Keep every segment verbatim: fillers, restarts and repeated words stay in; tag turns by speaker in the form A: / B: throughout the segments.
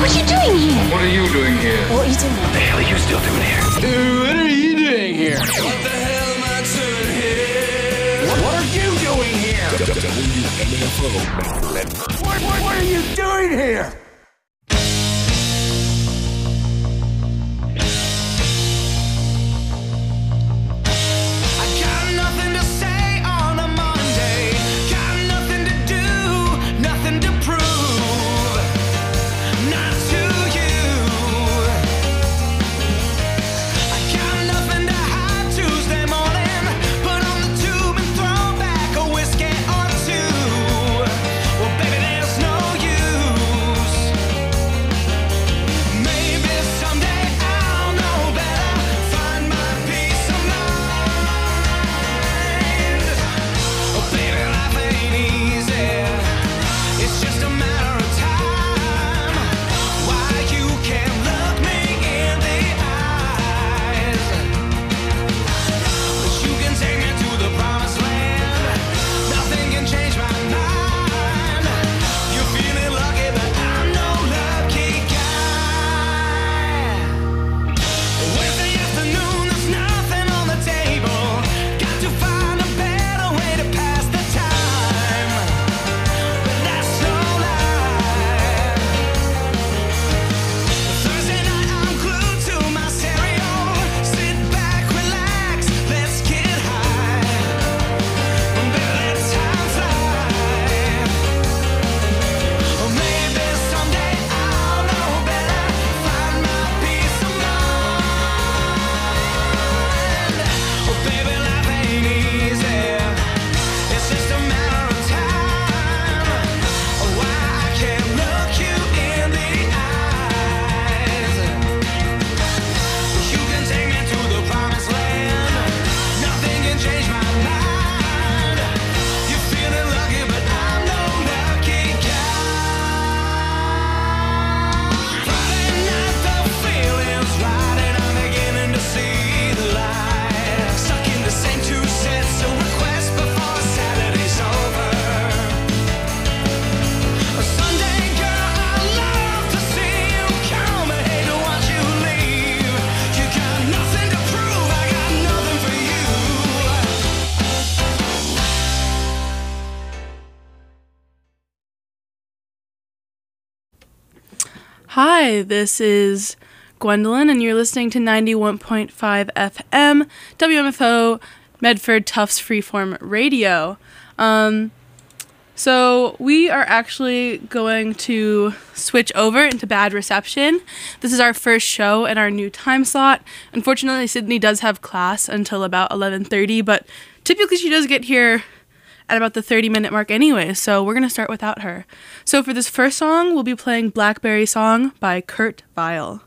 A: What are you doing here?
B: What are you doing here?
A: What are you doing
B: What the hell are you still doing here?
C: Dude, what are you doing here?
D: What the hell am I doing here?
C: What, what are you doing here? What, what, what are you doing here?
E: Hi, this is Gwendolyn, and you're listening to ninety-one point five F M, W M F O, Medford Tufts Freeform Radio. Um, so we are actually going to switch over into Bad Reception. This is our first show in our new time slot. Unfortunately, Sydney does have class until about eleven thirty, but typically she does get here at about the thirty minute mark anyway, so we're going to start without her. So for this first song, we'll be playing Blackberry Song by Kurt Vile.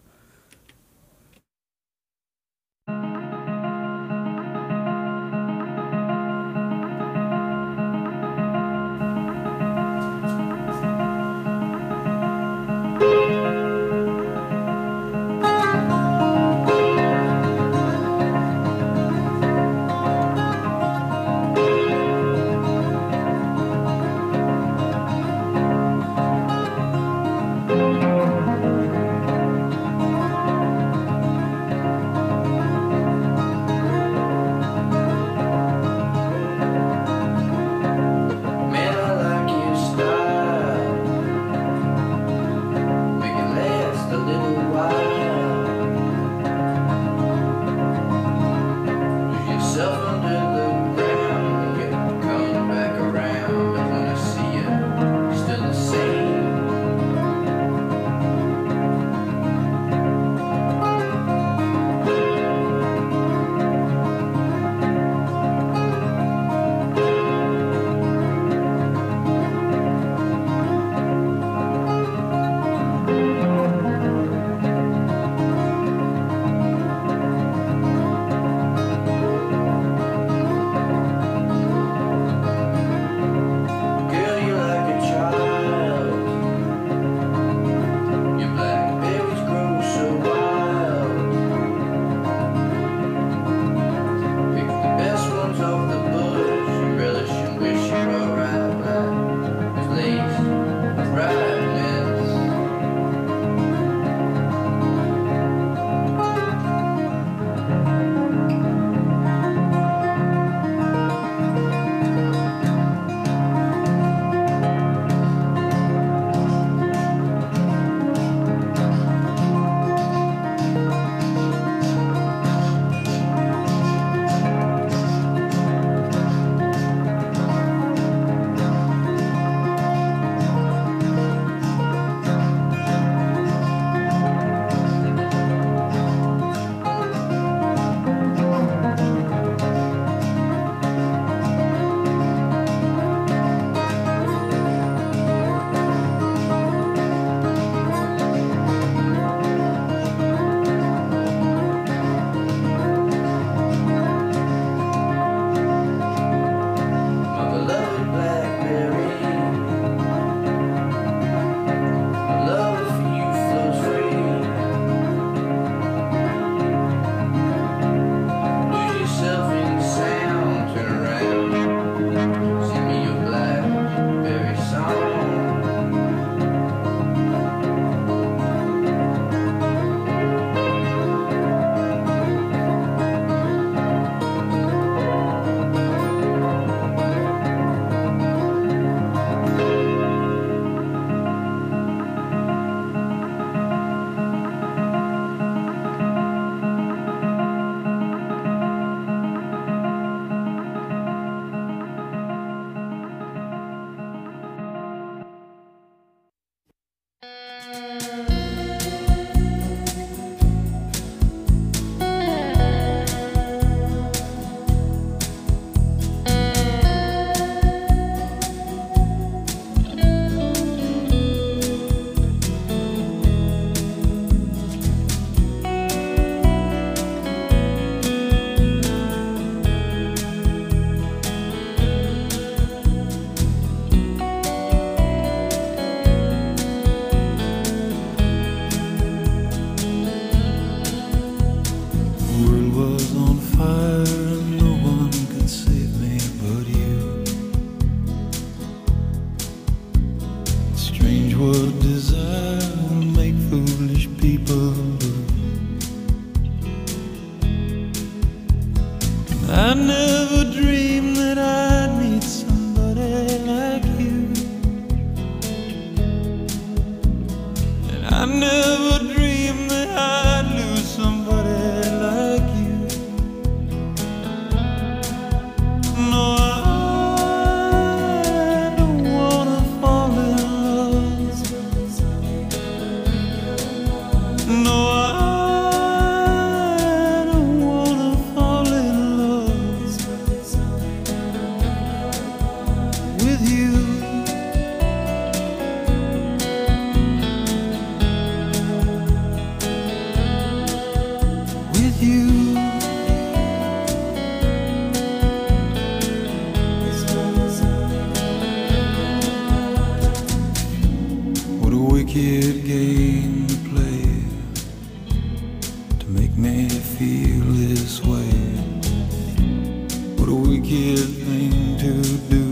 A: thing to do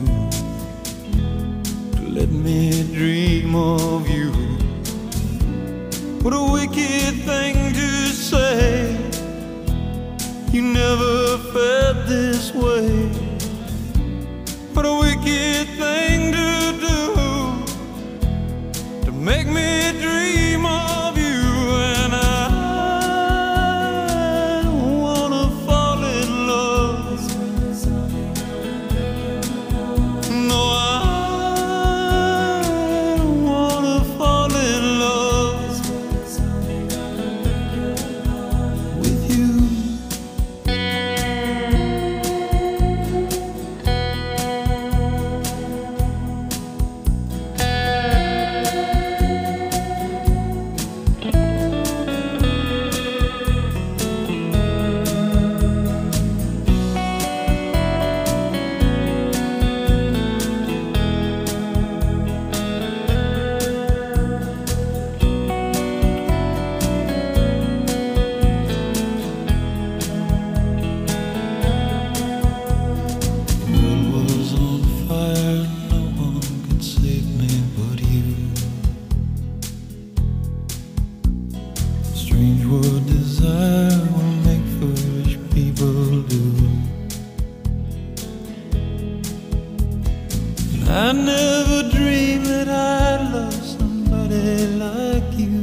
A: to let me dream of you. What a wicked thing to say. You never felt this way. What a wicked thing to do to make me dream of you. And I don't wanna fall in love. No, I don't wanna fall in love with you. I never dreamed that I'd love somebody like you.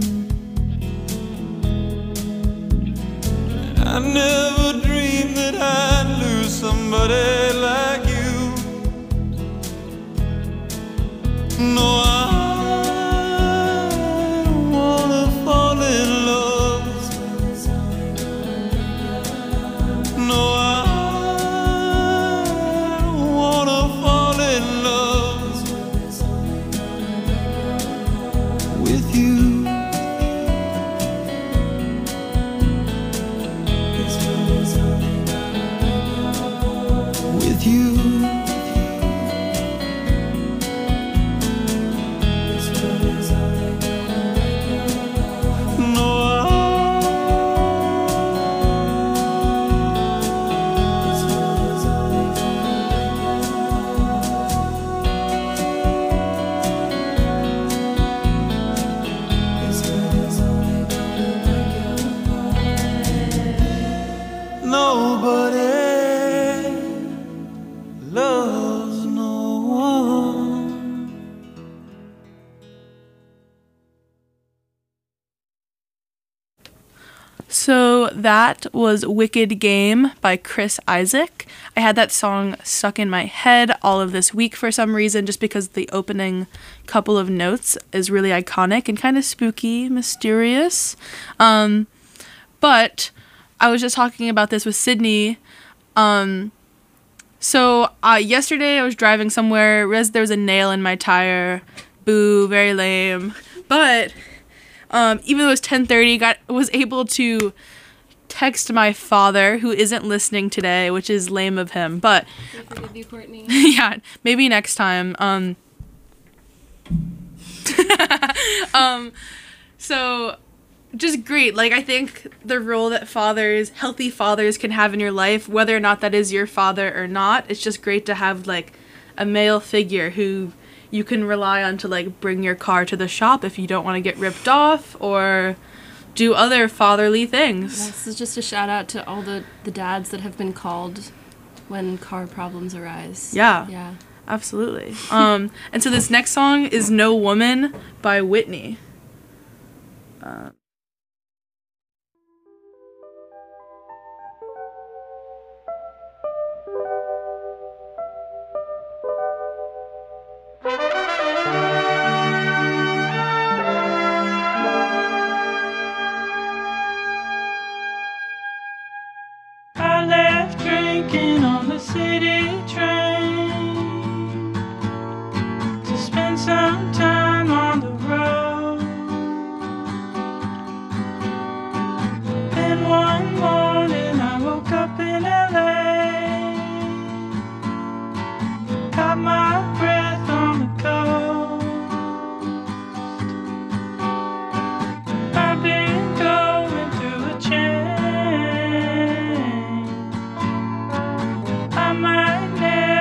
A: I never dreamed that I'd lose somebody like you. No, I don't wanna fall in love. No, I don't wanna fall in love with you. With you. No, nobody loves no one.
E: So that was Wicked Game by Chris Isaak. I had that song stuck in my head all of this week for some reason, just because the opening couple of notes is really iconic and kind of spooky, mysterious. Um, but I was just talking about this with Sydney. Um, so uh, yesterday I was driving somewhere, realized there was a nail in my tire. Boo, very lame. But um, even though it was ten thirty, got was able to text my father, who isn't listening today, which is lame of him. But
F: forgive you, Courtney.
E: yeah, maybe next time. Um, um, so just great. Like, I think the role that fathers, healthy fathers, can have in your life, whether or not that is your father or not, it's just great to have like a male figure who you can rely on to like bring your car to the shop if you don't want to get ripped off or do other fatherly things.
F: This is just a shout out to all the, the dads that have been called when car problems arise.
E: Yeah.
F: Yeah.
E: Absolutely. Um, and so this next song is No Woman by Whitney. Uh,
G: I left drinking on the city train to spend some time on the road. Then one morning I woke up in L A, caught my breath on the coast. I've been going through a change. I might never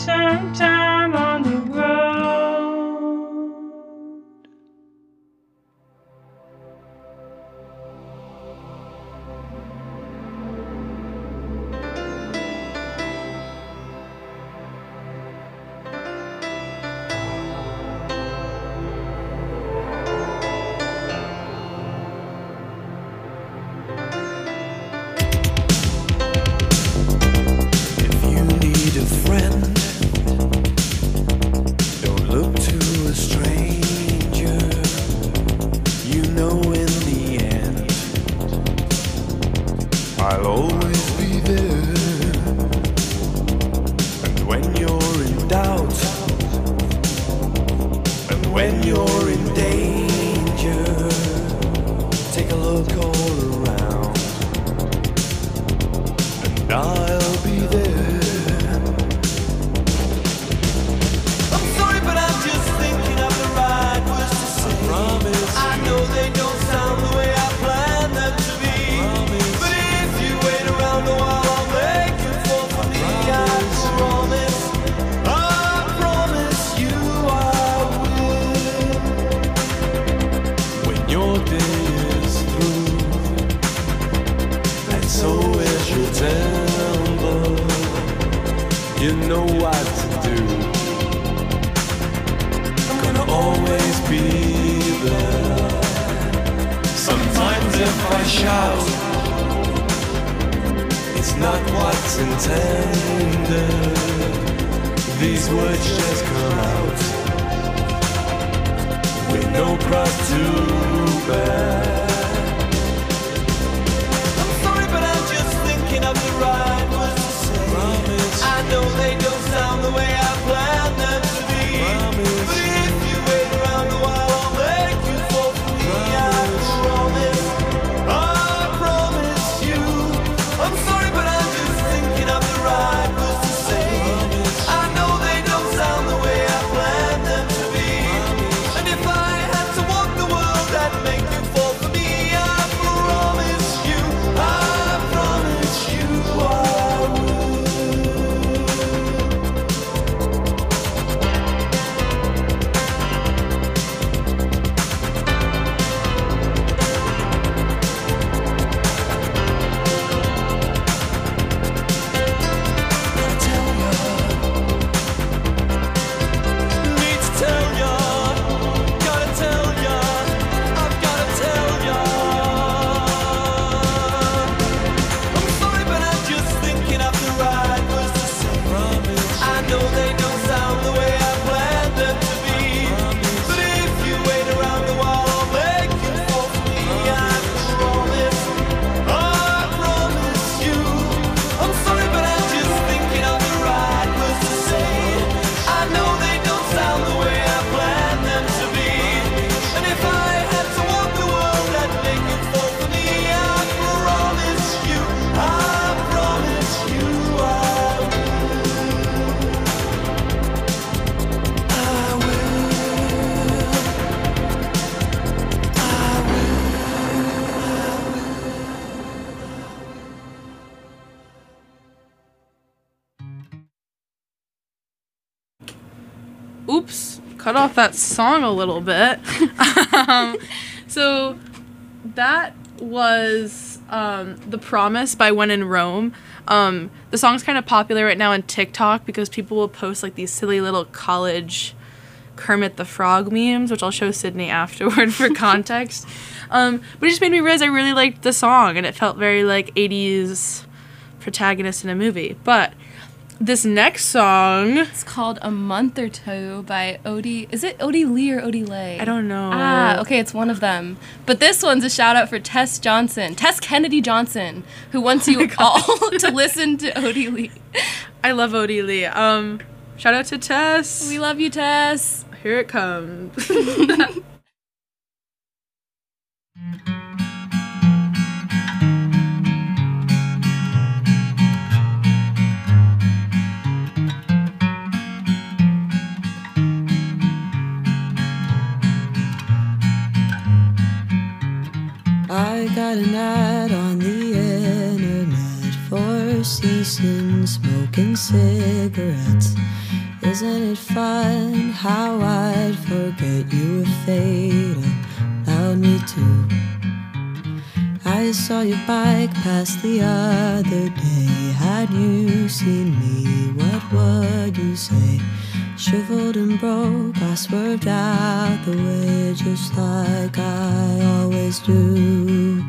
G: spend time on the road.
A: I'll always be there. And when you're in doubt, and when you're in danger, take a look all around, and I'll be there. I'm sorry, but I'm just thinking of the right words to say. I promise. I know they don't sound the way I planned them to be. But if you wait around a while, I'll make you fall for me. I promise, I promise you I will. When your day is through, and so is your temper, you know what to do. I'm gonna always be there. Sometimes if I shout, it's not what's intended. These words just come out with no cross to bear. I'm sorry, but I'm just thinking of the right words to say. Promise. I know they don't sound the way I planned them to be. Promise. But if you wait around a while, I'll make you fall for me. Promise. I promise, I promise you. I'm sorry, but I'm just thinking of the right words to say. Promise. I know they don't sound the way I planned them to be. Promise. And if I had to walk the world, I'd make you fall for me. I promise you, I promise you I will. Need to tell ya, gotta tell ya, I've gotta tell ya. I'm sorry, but I'm just thinking of the right words to say. Promise. I know they don't sound the way I planned them to be. Promise. But if you wait around a while, I'll make you fall for me. I promise, I promise you. I'm sorry, but I'm just thinking of the right words to say. I know they don't sound the way I planned them to be. And if I had to walk the world, I'd make it fall for me. I promise you, I promise you I will. I will. I
E: Oops, cut off that song a little bit. um, so that was um, The Promise by When in Rome. Um, the song's kind of popular right now on TikTok because people will post like these silly little college Kermit the Frog memes, which I'll show Sydney afterward for context. Um, but it just made me realize I really liked the song, and it felt very like eighties protagonist in a movie. But this next song,
F: It's called A Month or Two by Odie. Is it Odie Lee or Odie Lay?
E: I don't know.
F: Ah, okay, it's one of them. But this one's a shout out for Tess Johnson, Tess Kennedy Johnson, who wants you all to listen to Odie Lee.
E: I love Odie Lee. Um, shout out to Tess.
F: We love you, Tess.
E: Here it comes.
H: I got an ad on the internet for ceasing smoking cigarettes. Isn't it fun how I'd forget you if fate allowed me to? I saw your bike pass the other day. Had you seen me, what would you say? Shriveled and broke, I swerved out the way just like I always do.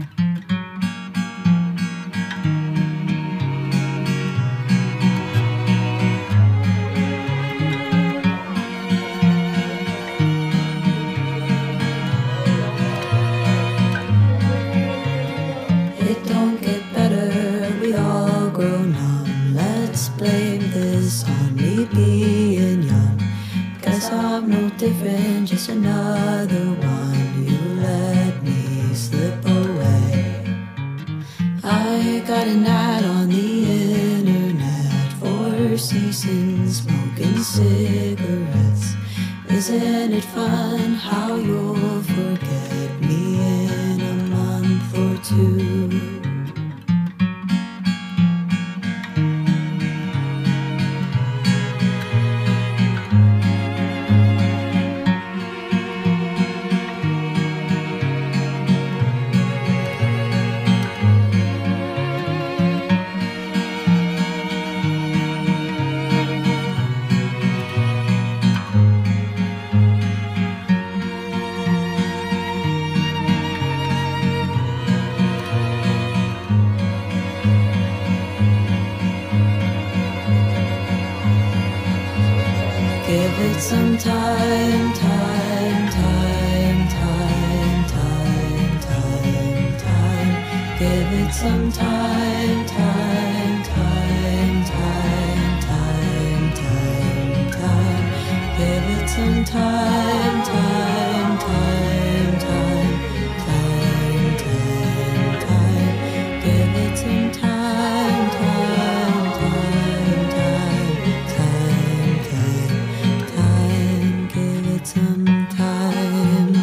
H: It don't get better, we all grow numb. Let's blame this on me being young. Guess I'm no different, just another one. You let me slip away. I got an ad on the internet for ceasing smoking cigarettes. Isn't it fun how you'll forget me in a month or two? Give it some time, time, time, time, time, time, time. Give it some time, time, time, time, time, time, time. Give it some time, time, time, time, time, time, time. Give it some time, time, time, time, time, time. Time, give it some time.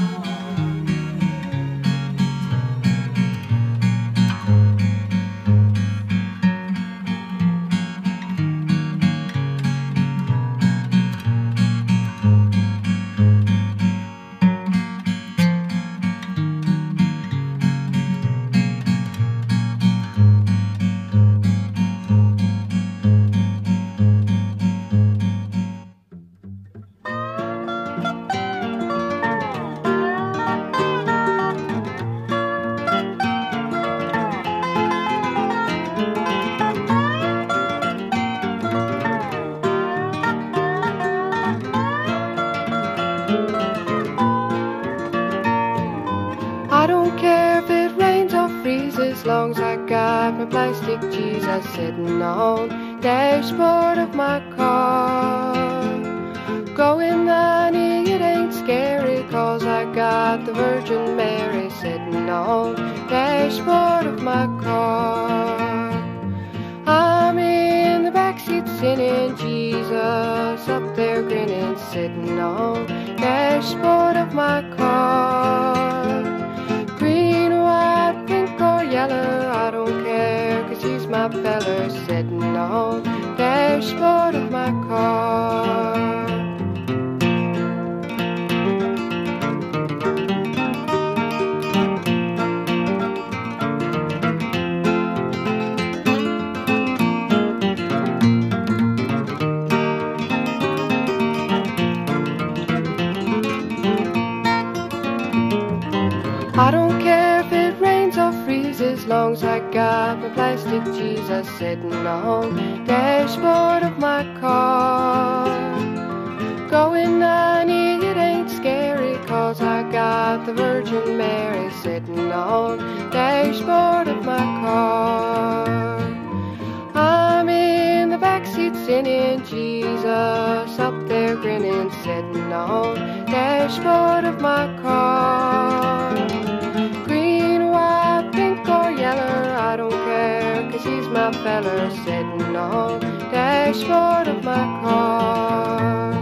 I: I don't care if it rains or freezes, as long as I got my plastic Jesus sitting on dashboard of my car. Going ninety, it ain't scary, cause I got the Virgin Mary sitting on dashboard of my car. I'm in the backseat singing Jesus, up there grinning, sitting on dashboard of my car. Green, white, pink or yellow, I don't care, cause he's my feller, sitting on dashboard of my car. I don't care if it rains or freezes, as long as I got my plastic Jesus sitting on dashboard of my car. Going ninety, it ain't scary, cause I got the Virgin Mary sitting on dashboard of my car. I'm in the backseat singing Jesus, up there grinning, sitting on dashboard of my car. Green, white, pink or yellow, I don't care, cause he's my feller, sitting on dashboard of my car.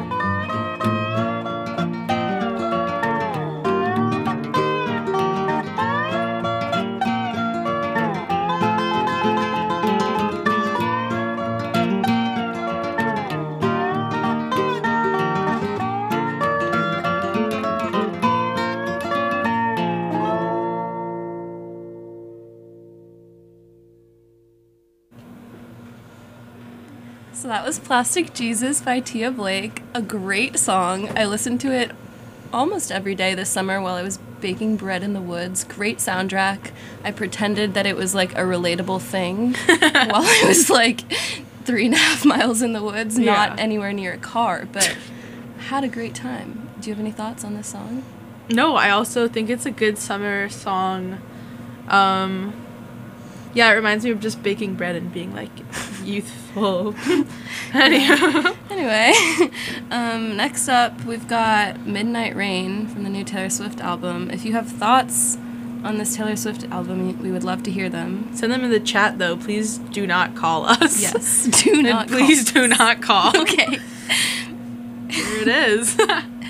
F: So that was Plastic Jesus by Tia Blake, a great song. I listened to it almost every day this summer while I was baking bread in the woods. Great soundtrack. I pretended that it was like a relatable thing while I was like three and a half miles in the woods,
E: Yeah.
F: not anywhere near a car, but had a great time. Do you have any thoughts on this song?
E: No, I also think it's a good summer song. Um, yeah, it reminds me of just baking bread and being like youthful. Anyhow.
F: Anyway, um, next up we've got Midnight Rain from the new Taylor Swift album. If you have thoughts on this Taylor Swift album, we would love to hear them.
E: Send them in the chat, though. Please do not call us.
F: Yes, do not call
E: Please
F: us.
E: do not call.
F: Okay.
E: Here it is.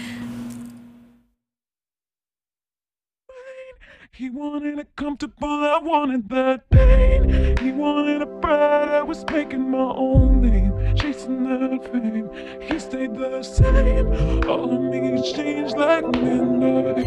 A: He wanted it comfortable, I wanted that pain. He wanted a bride, I was making my own name, chasing that fame. He stayed the same, all of me changed like midnight.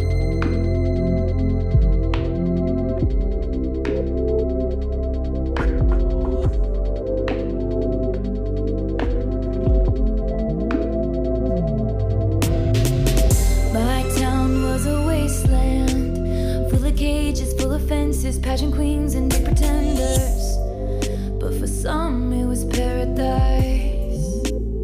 H: Fences, pageant queens, and big pretenders. But for some, it was paradise.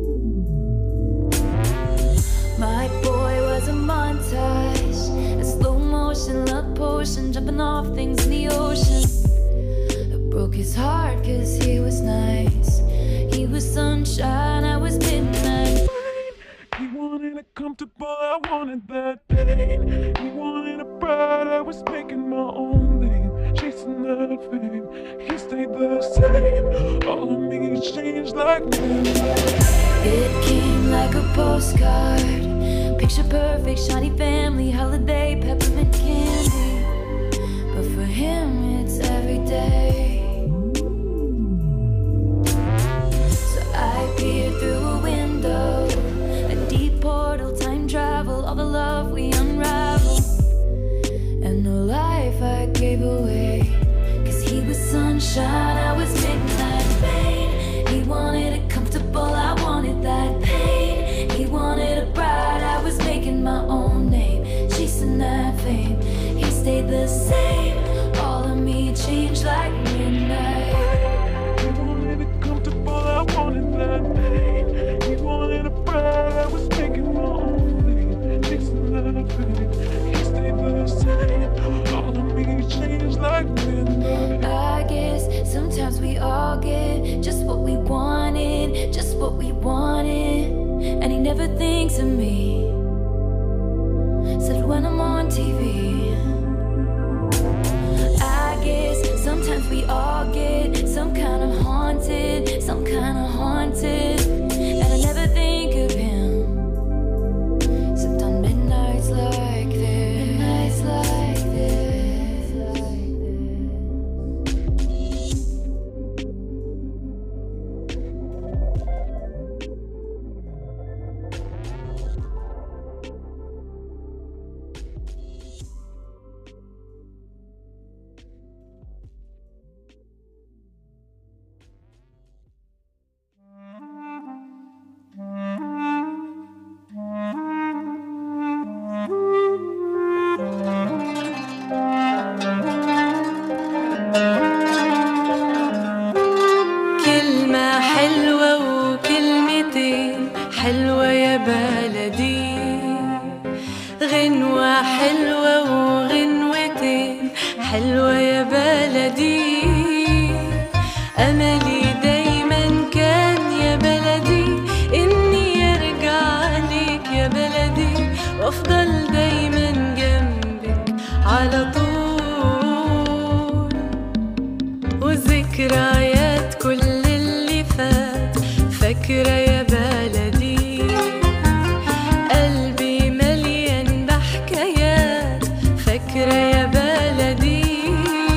H: My boy was a montage, a slow motion love potion, jumping off things in the ocean. It broke his heart, cause he was nice. He was sunshine, I was midnight.
A: He wanted it comfortable, I wanted that pain. He wanted a bride, I was making my own name, chasing that fame. He stayed the same, all of me changed like midnight.
H: It came like a postcard, picture perfect, shiny family, holiday, peppermint candy. But for him, it's every day. So I peer through a window, portal, time travel, all the love we unravel, and the life I gave away. Cause he was sunshine, I was midnight rain. He wanted it comfortable, I wanted that pain. He wanted a bride, I was making my own name, chasing that fame. He stayed the same, all of me changed like midnight.
A: He wanted it comfortable, I wanted that pain. He wanted a bride, I was making my own name, chasing that fame. He stayed the same, all of me changed like midnight.
H: I guess sometimes we all get just what we wanted, just what we wanted. And he never thinks of me, said when I'm on T V. I guess sometimes we all get some kind of haunted, some kind of haunted. And I never think of him, except on midnights like this, midnights like this, like this.
J: كلمة حلوة وكلمتين حلوة يا بلدي، غنوة حلوة وغنوتين حلوة يا بلدي. أملي دايما كان يا بلدي إني أرجع ليك يا بلدي، وأفضل دايما جنبك على طول. وذكريات كل اللي فات فاكرة يا بلدي، قلبي مليان بحكايات فاكرة يا بلدي.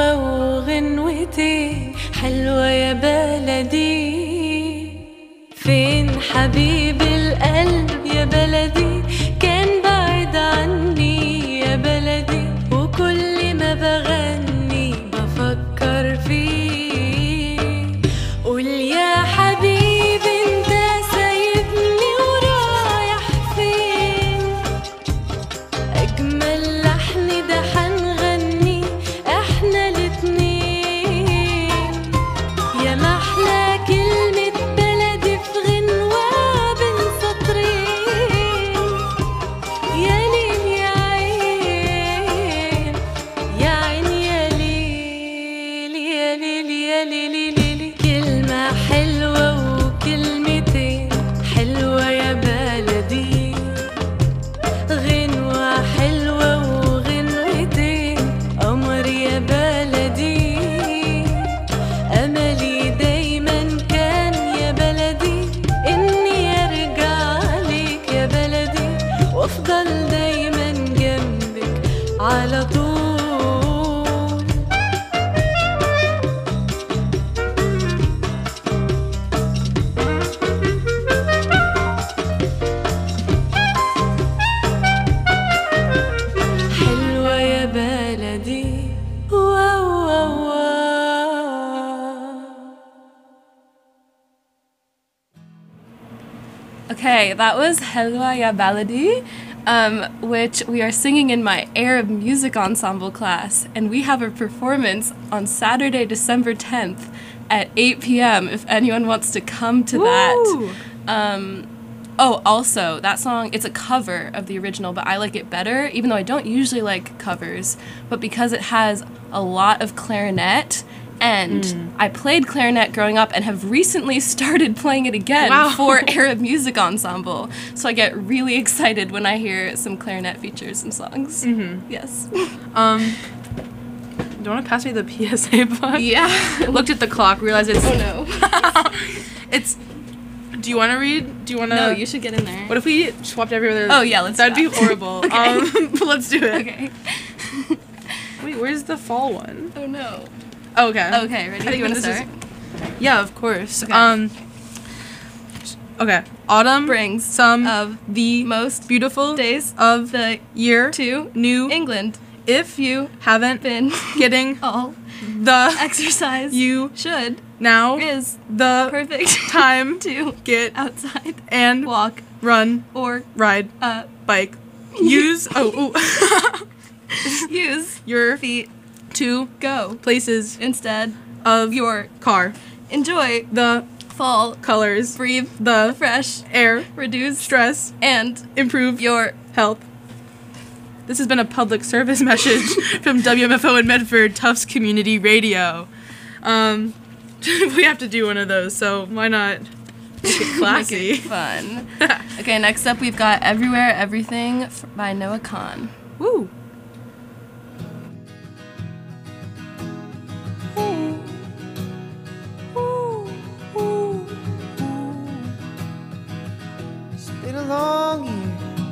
J: حلوة وغنوتي حلوة يا بلدي فين حبيب القلب يا بلدي كان بعيد عني يا بلدي وكل ما بغني بفكر فيه قول يا حبيبي انت سايبني ورايح فين اجمل لحن ده حنغني احنا الاتنين يا محلى كلمة بلدي في غنوة بين سطرين يا ليل يا عين يا عين يا ليل يا ليل يا ليل ليل كلمة حلوة وكلمتين حلوة يا بلدي غنوة حلوة وغنوتين قمر يا بلدي أملي دايما كان يا بلدي إني أرجع لك يا بلدي وأفضل دايما جنبك على طول حلوة يا بلدي واو واو واو.
F: Okay, that was Helwa Ya Baladi, um, which we are singing in my Arab music ensemble class, and we have a performance on Saturday, December tenth at eight p.m. if anyone wants to come to
E: Woo!
F: that. Um, oh, also, that song, it's a cover of the original, but I like it better, even though I don't usually like covers, but because it has a lot of clarinet. And mm. I played clarinet growing up and have recently started playing it again
E: Wow.
F: for Arab Music Ensemble. So I get really excited when I hear some clarinet features in songs.
E: Mm-hmm.
F: Yes.
E: Um, do you want to pass me the P S A book?
F: Yeah.
E: Looked at the clock, realized it's...
F: Oh no.
E: It's... Do you want to read? Do you want to...
F: No, you should get in there.
E: What if we swapped every other...
F: Oh yeah, let's
E: That'd
F: do
E: be horrible.
F: Okay.
E: Um, let's do it.
F: Okay.
E: Wait, where's the fall one?
F: Oh no.
E: Oh, okay.
F: Okay, ready?
E: I
F: Do you want to
E: this
F: start?
E: is- Yeah, of course.
F: Okay.
E: Um. Okay. Autumn
F: Brings
E: some
F: of
E: the
F: most
E: beautiful
F: days
E: of
F: the
E: year
F: to
E: New
F: England.
E: If
F: You
E: haven't
F: been
E: getting
F: all
E: the
F: exercise
E: you
F: should
E: now
F: is
E: the
F: perfect
E: time
F: to
E: get
F: outside
E: and
F: walk
E: run
F: or
E: ride
F: uh
E: bike use oh ooh.
F: use
E: your
F: feet
E: to
F: go
E: places
F: instead
E: of
F: your
E: car.
F: enjoy
E: The
F: fall
E: colors,
F: breathe
E: the
F: fresh
E: air,
F: reduce
E: stress,
F: and
E: improve
F: your
E: health. This has been a public service message from W M F O in Medford, Tufts Community Radio. Um, we have to do one of those, so why not make it classy?
F: Make it fun. Okay, next up we've got Everywhere Everything f- by Noah Kahn.
E: Woo!
K: It's been a long year.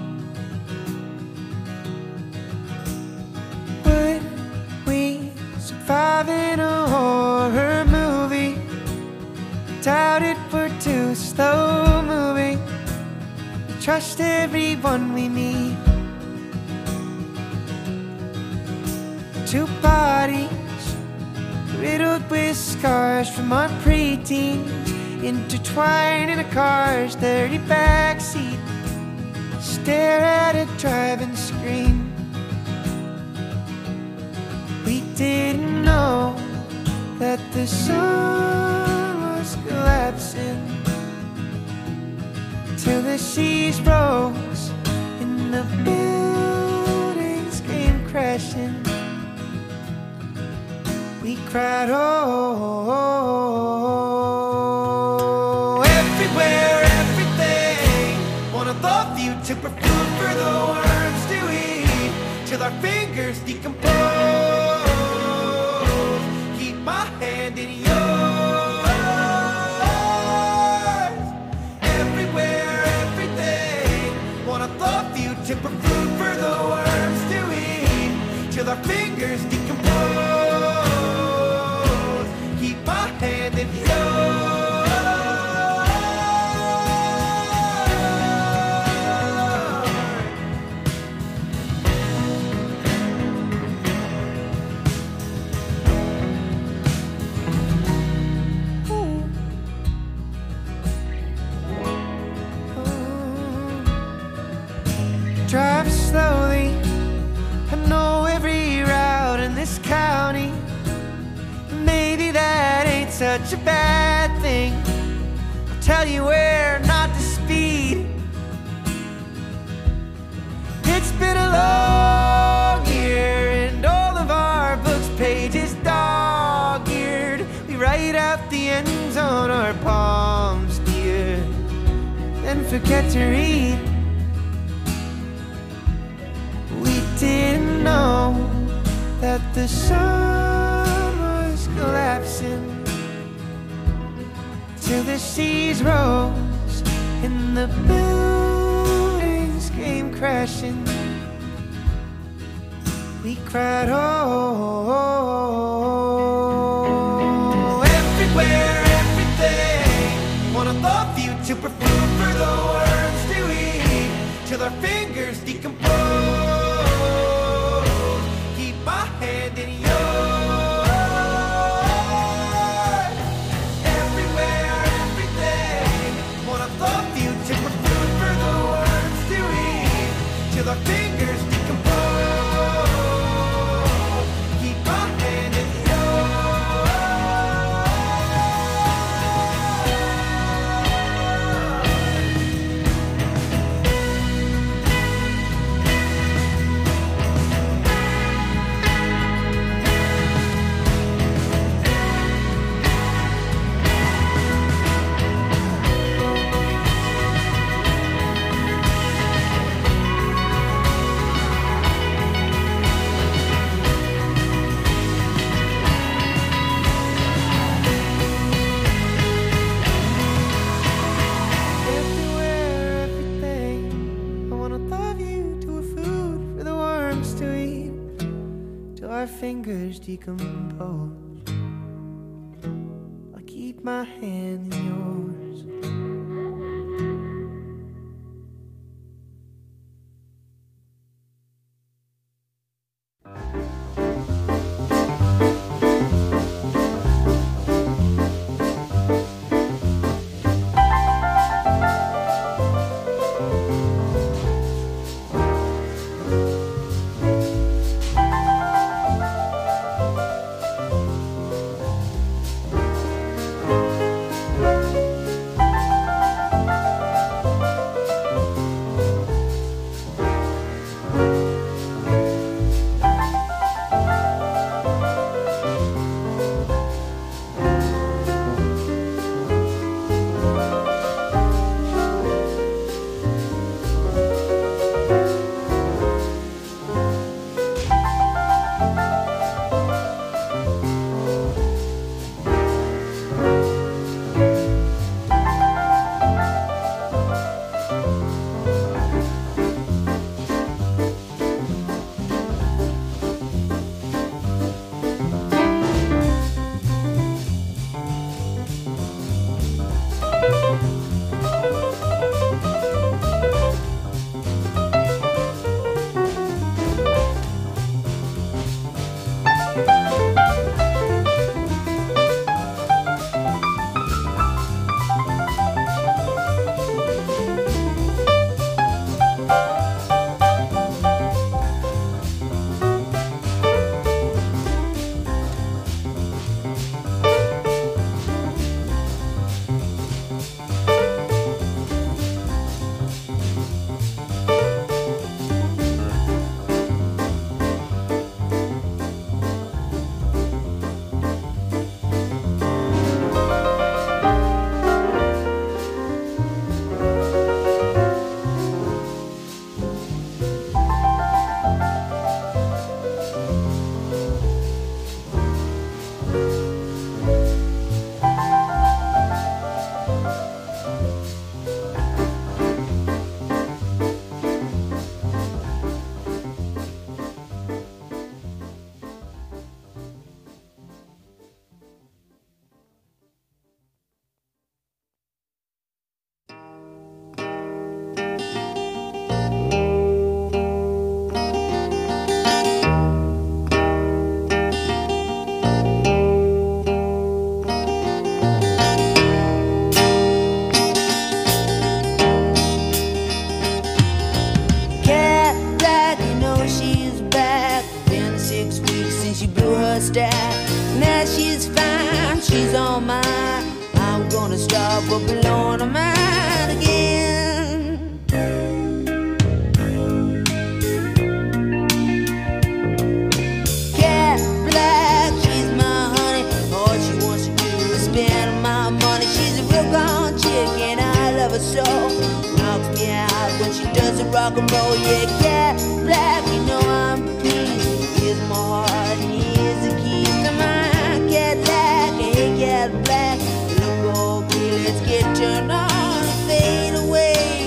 K: Would we survive in a horror movie? Doubt it, we're too slow moving. We trust everyone we meet. Two bodies riddled with scars from our preteens, intertwined in a car's dirty backseat. Stare at a driving screen. We didn't know that the sun was collapsing till the seas rose and the buildings came crashing. We cried, oh, everywhere, everything. Wanna love you to put food for the worms to eat till our fingers decompose. Keep my hand in yours. Everywhere, everything. Wanna love you to put food for the worms to eat till our fingers decompose. slowly. I know every route in this county. Maybe that ain't such a bad thing. I'll tell you where not to speed. It's been a long year and all of our books pages dog-eared. We write out the ends on our palms, dear, then forget to read. We didn't know that the sun was collapsing till the seas rose and the buildings came crashing. We cried, oh, everywhere, everything. Wanna love you to prefer for the worms to eat till our fingers decompose. Keep my hand in yours. Everywhere, everything. Wanna love you to prefer for the worms to eat till our fingers decompose. Our fingers decompose. I'll keep my hand in yours.
H: she's fine, she's all mine. I'm gonna start blowing her mind again. Cat black, she's my honey. All she wants to do is spend my money. She's a real gone chick and I love her so. Knocks me out when she does the rock and roll. Yeah, cat black, you know I'm pleased. Here's my heart and here's the keys to my Cadillac. Hey, cat black, look okay, let's get turned on and fade away.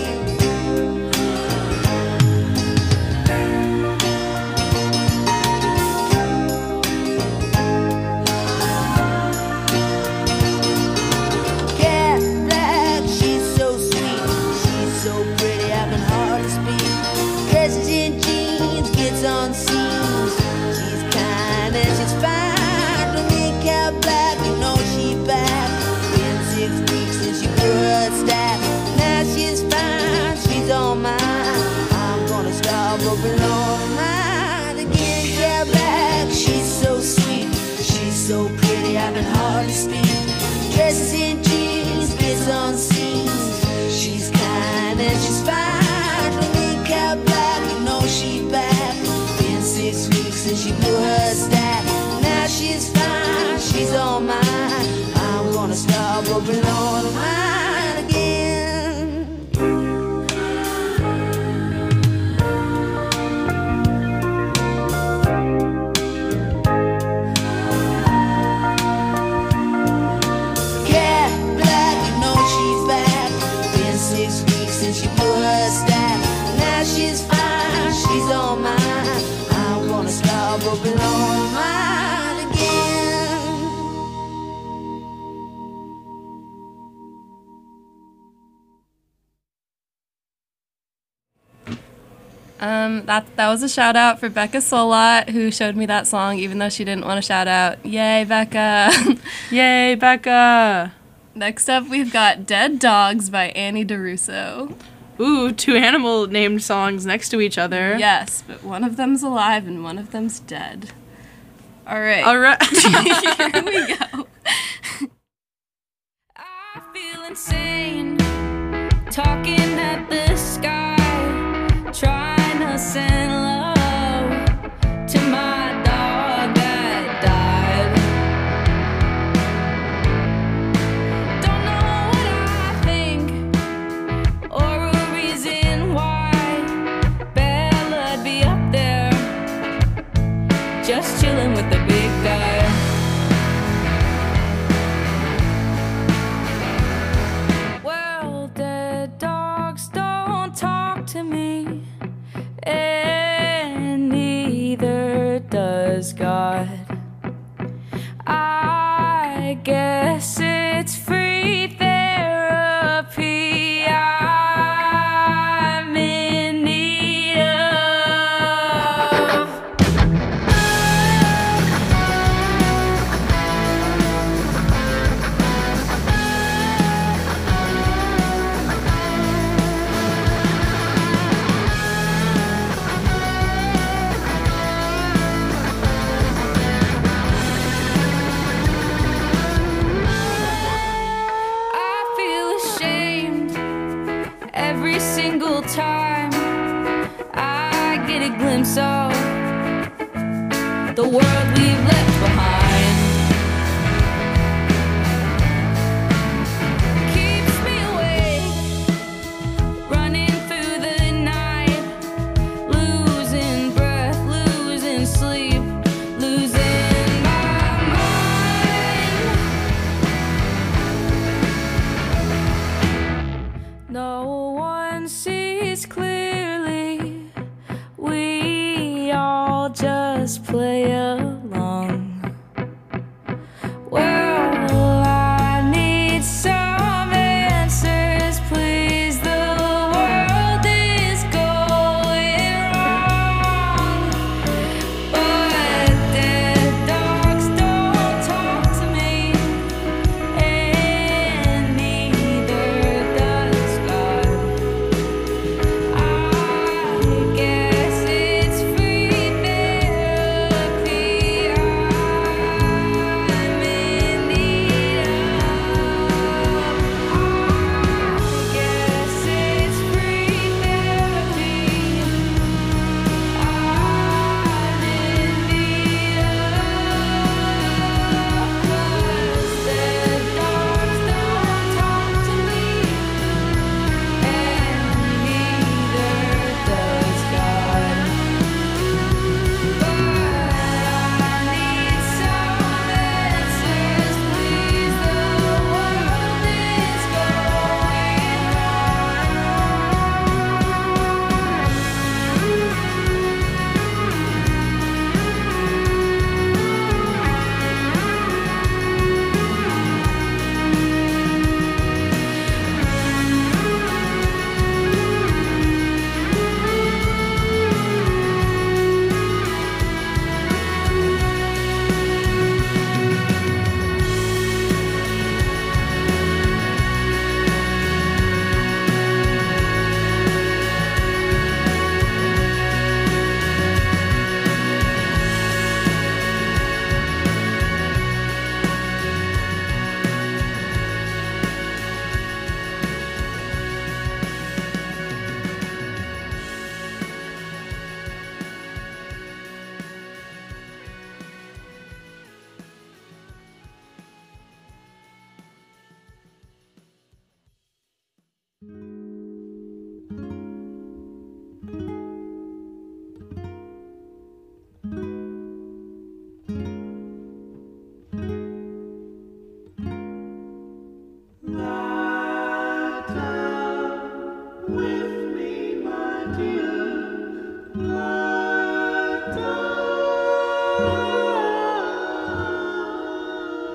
H: Cat black, she's so sweet, she's so pretty, I can hardly speak. Dresses in jeans, gets on seams. She's kind and she's fine. To me, cat black, you know she back. Been six weeks since she grew her stack. Now she's fine, she's all mine. I'm gonna start blowing her mind again. Cat black, she's so sweet, she's so pretty, I can hardly speak. Dresses in jeans, gets on seams. She's kind and she's fine. To me, cat black, you know she back. Been six weeks since she blew her stack. Now she's fine, she's all mine. I'm gonna start blowing her mind again. Cat black, you know she's back. Been six weeks since she blew her stack. Now she's fine, she's all mine. I'm gonna start blowing her mind again.
F: Um, that that was a shout out for Becca Solot, who showed me that song, even though she didn't want a shout out. Yay, Becca!
E: Yay, Becca!
F: Next up, we've got "Dead Dogs" by Annie DeRusso.
E: Ooh, two animal named songs next to each other.
F: Yes, but one of them's alive and one of them's dead. All right.
E: All right.
F: Here we go.
J: I feel insane, talking at the sky, trying to send love to my dog that died. Don't know what I think or a reason why Bella'd be up there, just chilling with the big guy. Well, dead dogs don't talk to me, and neither does God. I guess it's free therapy I'm in need of. I feel ashamed every single time I get a glimpse of the world we've left behind. Keeps me awake, running through the night, losing breath, losing sleep, losing my mind. No one sees clearly, we all just play along.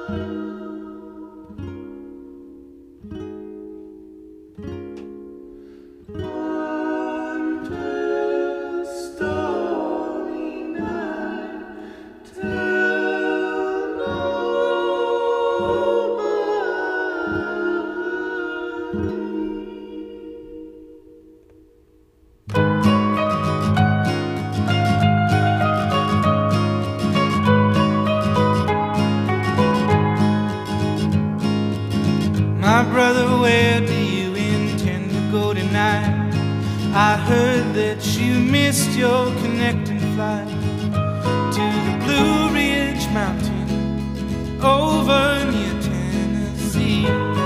K: My brother, where do you intend to go tonight? I heard that you missed your connecting flight to the Blue Ridge Mountain over near Tennessee.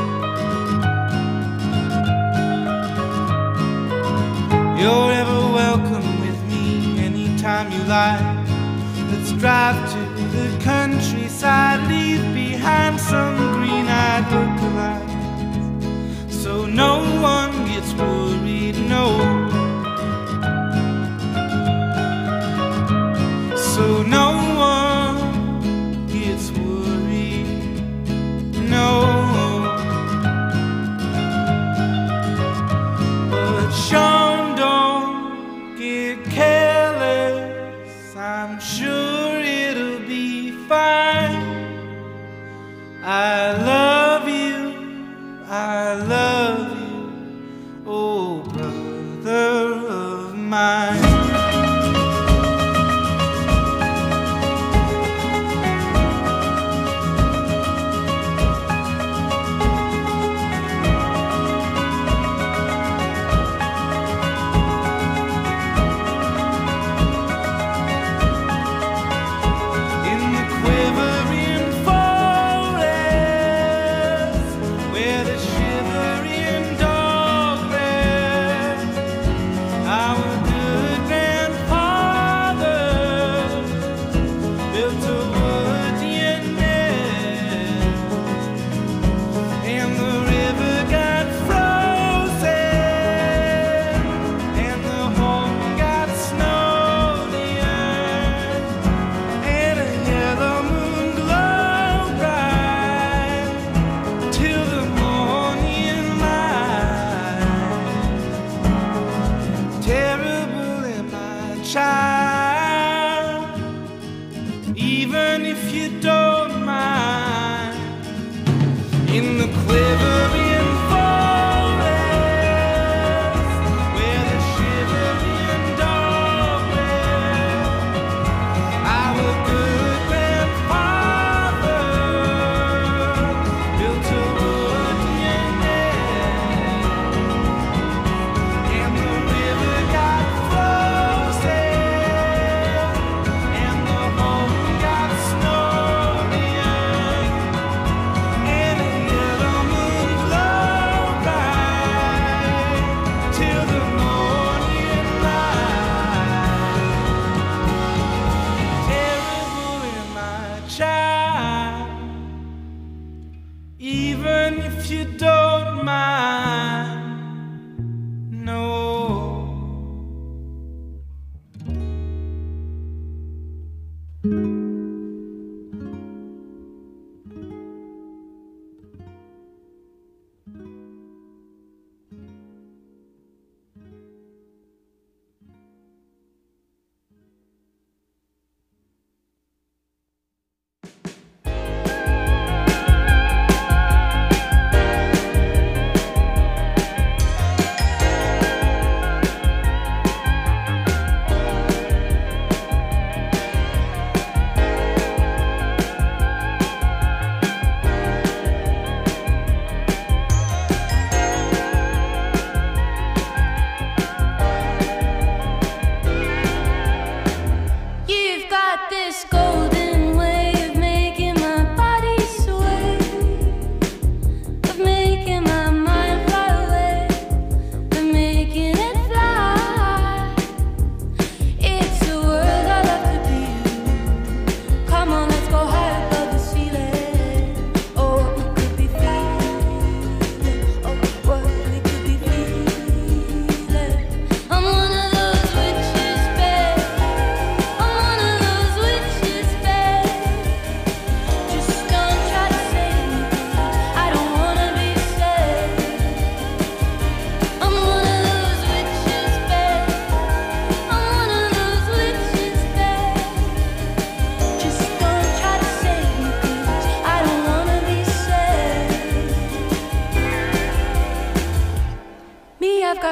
K: You're ever welcome with me anytime you like. Let's drive to the countryside, leave behind some green-eyed lookalikes, so no one gets worried, no. So no one gets worried, no. But Sean, don't get careless, I'm sure it'll be fine. I love you, I love you, oh brother of mine. Even if you don't mind, in the quivering forest where the shivering dog rests, our good grandfather built a wooden nest, and the river got frozen, and the home got snowed in, and a yellow moon glowed bright till the morning light. Terrible am I, child, even if you don't mind, no.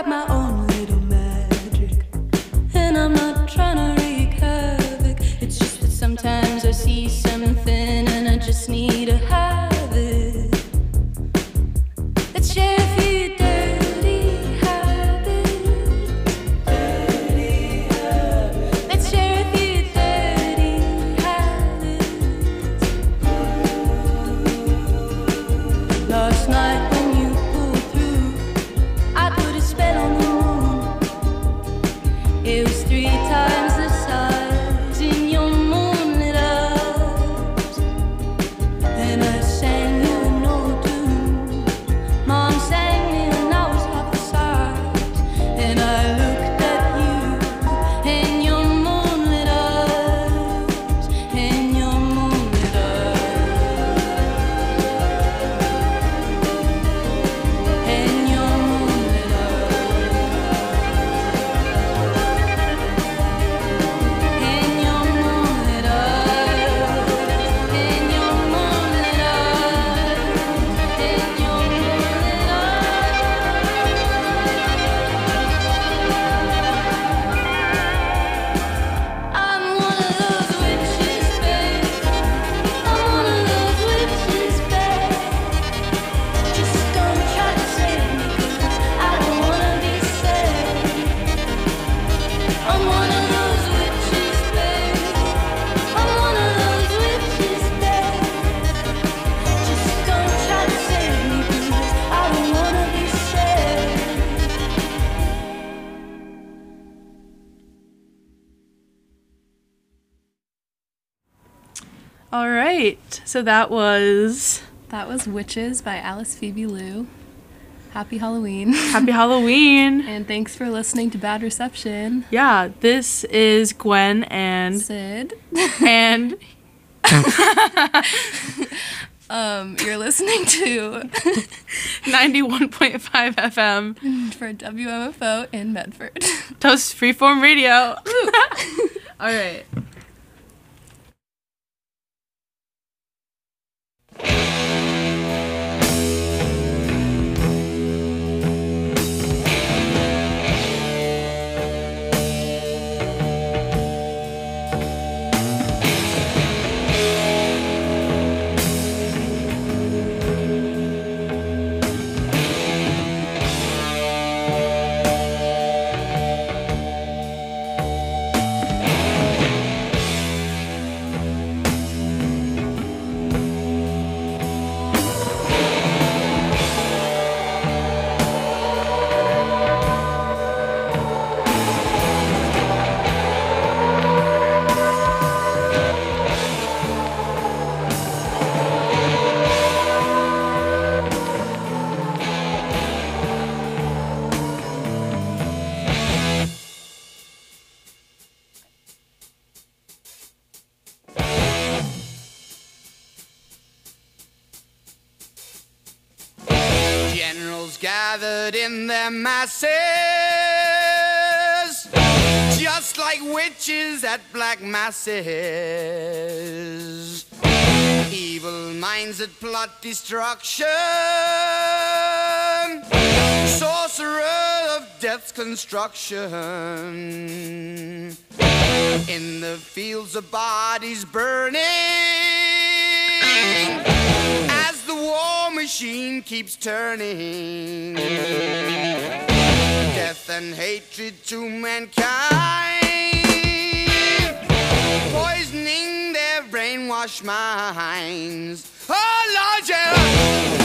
J: got my own little magic, and I'm not trying to wreak havoc. It's just that sometimes I see something and I just need to have it. Let's share a few dirty habits. Dirty habits. Let's share a few dirty habits. Last night when you pulled through, I put a spell on the moon. It was three times the size in your moonlit eyes, and I sang you an old tune. Mom sang it and I was half the size, and I looked at you in your moonlit eyes, in your moonlit eyes, in your moonlit eyes, in your moonlit eyes, in your moonlit eyes, in your moonlit eyes. I'm one of those witches, babe. I'm one of those witches, babe. Just don't try to save me, 'cause I don't wanna be saved. I'm one of those witches, babe. I'm one of those witches, babe. Just don't try to save me, 'cause I don't wanna be saved.
E: All right. So that was
F: That was Witches by Alice Phoebe Lou. Happy Halloween.
E: Happy Halloween.
F: And thanks for listening to Bad Reception.
E: Yeah, this is Gwen and
F: Sid.
E: and
F: Um, you're listening to
E: ninety-one point five F M
F: for W M F O in Medford.
E: Toast Freeform Radio. All right.
K: Generals gathered in their masses, just like witches at black masses. Evil minds that plot destruction, sorcerer of death's construction. In the fields of bodies burning, as the war machine keeps turning. Death and hatred to mankind, poisoning their brainwashed minds. Oh Lord, yeah.